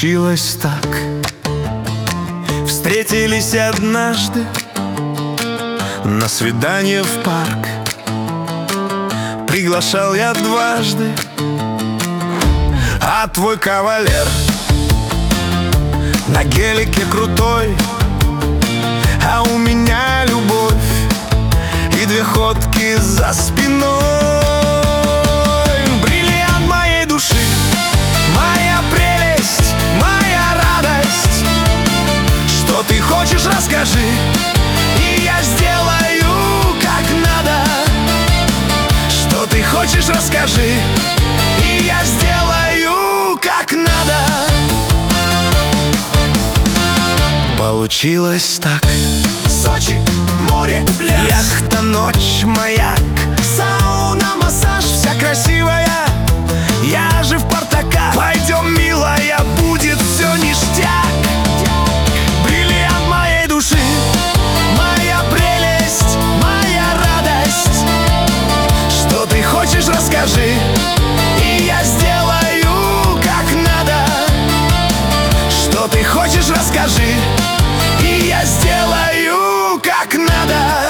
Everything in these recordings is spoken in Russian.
Получилось так. Встретились однажды на свидание в парк. Приглашал я дважды, а твой кавалер на гелике крутой, а у меня любовь и две ходки за спиной. Бриллиант моей души, моя прелесть, моя радость. Что ты хочешь, расскажи, и я сделаю как надо. Что ты хочешь, расскажи, и я сделаю как надо. Получилось так. Сочи, море, пляж, яхта, ночь, маяк, сауна, массаж, вся красивая, я же в Спартака. Пойдем, милая, будет все ништяк. Бриллиант моей души, моя прелесть, моя радость. Что ты хочешь, расскажи, и я сделаю как надо. Что ты хочешь, расскажи, и я сделаю как надо.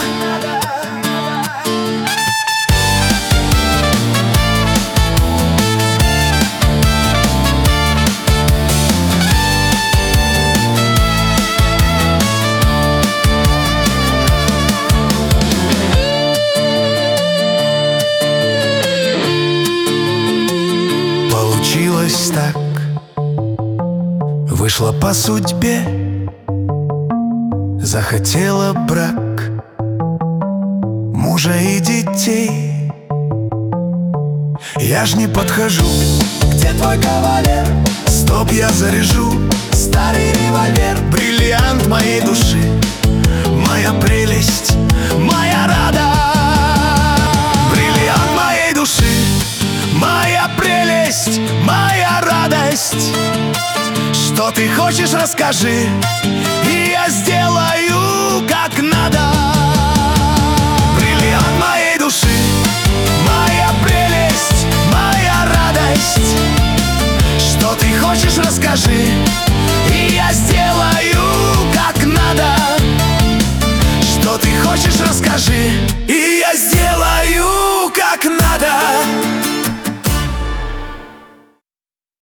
Получилось так, вышло по судьбе, захотела брак, мужа и детей. Я ж не подхожу. где твой кавалер? Стоп, я заряжу Старый револьвер, бриллиант моей души, моя прелесть, моя радость. Бриллиант моей души, моя прелесть, моя радость. Что ты хочешь, расскажи, и я сделаю